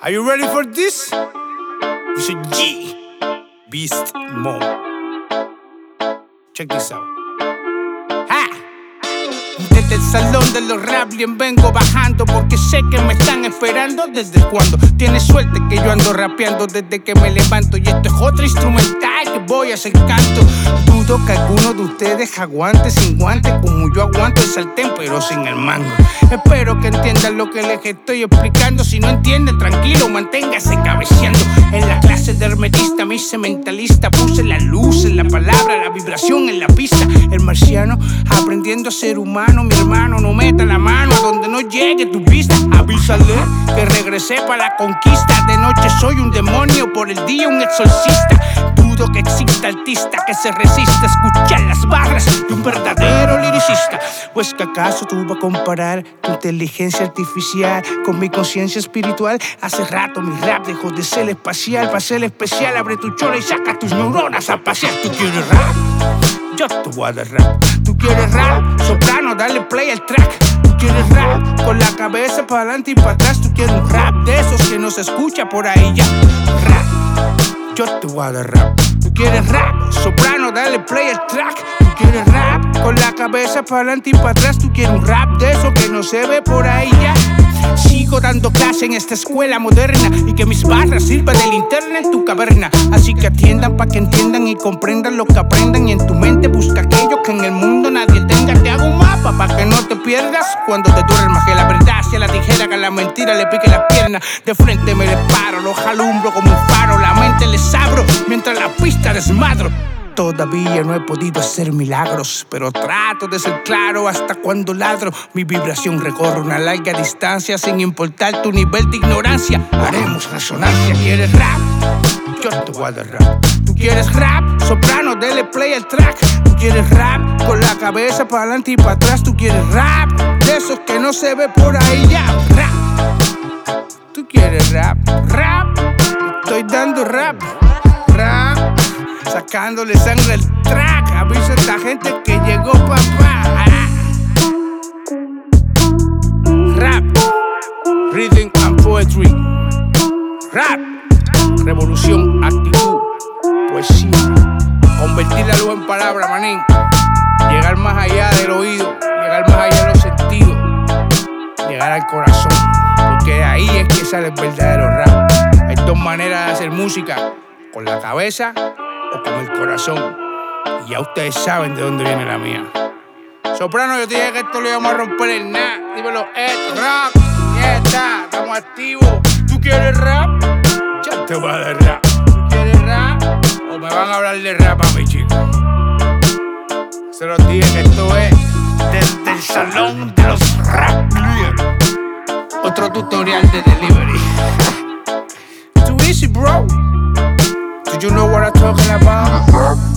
Are you ready for this? It's a G Beast Mode. Check this out. ¡Ja! Desde el salón de los rap bien vengo bajando, porque sé que me están esperando. ¿Desde cuando? Tienes suerte que yo ando rapeando desde que me levanto. Y esto es otra instrumental que voy a hacer canto. Dudo que alguno de ustedes aguante sin guantes, como yo aguanto el sartén pero sin el mango. Espero que entiendan lo que les estoy explicando. Si no entienden, tranquilo, manténgase cabeceando. En la clase de hermetista me hice mentalista. Puse la luz en la palabra, la vibración en la pista. El marciano aprendiendo a ser humano. Mi hermano, no meta la mano a donde no llegue tu vista. Avísale que regresé para la conquista. De noche soy un demonio, por el día un exorcista. Dudo que exista artista que se resista a escuchar las barras de un verdadero liricista. Pues que acaso tú vas a comparar tu inteligencia artificial con mi conciencia espiritual. Hace rato mi rap dejó de ser espacial para ser especial. Abre tu chola y saca tus neuronas a pasear. ¿Tú quieres rap? Yo te voy a dar rap. ¿Tú quieres rap? Soprano, dale play al track. ¿Tú quieres rap? Con la cabeza para adelante y para atrás. ¿Tú quieres un rap de esos que no se escucha por ahí ya? Rap, yo te voy a dar rap. ¿Tú quieres rap? Soprano, dale play al track. ¿Tú quieres rap? Con la cabeza para adelante y para atrás. ¿Tú quieres un rap de esos que no se ve por ahí ya? Sigo dando clase en esta escuela moderna y que mis barras sirvan de linterna en tu caverna. Así que atiendan pa' que entiendan y comprendan lo que aprendan. Y en tu mente busca aquello que en el mundo nadie tenga. Te hago un mapa pa' que no te pierdas cuando te duermas. Que la verdad sea la tijera, que a la mentira le pique las piernas. De frente me les paro, los alumbro como un faro. La mente les abro mientras la pista desmadro. Todavía no he podido hacer milagros, pero trato de ser claro hasta cuando ladro. Mi vibración recorre una larga distancia sin importar tu nivel de ignorancia. Haremos resonancia. ¿Quieres rap? Yo te voy a dar rap. ¿Tú quieres rap? Soprano, dale play al track. ¿Tú quieres rap? Con la cabeza para adelante y para atrás. ¿Tú quieres rap? De esos que no se ve por ahí ya. Rap. ¿Tú quieres rap? Rap. Estoy dando rap. Rap. Sacándole sangre al track. Avisa a esta gente que llegó papá. Rap, reading and poetry. Rap, revolución, actitud, poesía. Convertir la luz en palabra, manín. Llegar más allá del oído, llegar más allá de los sentidos, llegar al corazón. Porque de ahí es que sale el verdadero rap. Hay dos maneras de hacer música: con la cabeza o con el corazón. Y ya ustedes saben de dónde viene la mía. Soprano, yo te dije que esto lo íbamos a romper en nada. Dímelo, rap. Ya está, estamos activos. ¿Tú quieres rap? Ya te voy a dar rap. ¿Tú quieres rap? O me van a hablar de rap a mi chico. Se los dije que esto es desde el salón de los rap. Otro tutorial de delivery. Too easy, bro. Do you know what I'm talking about?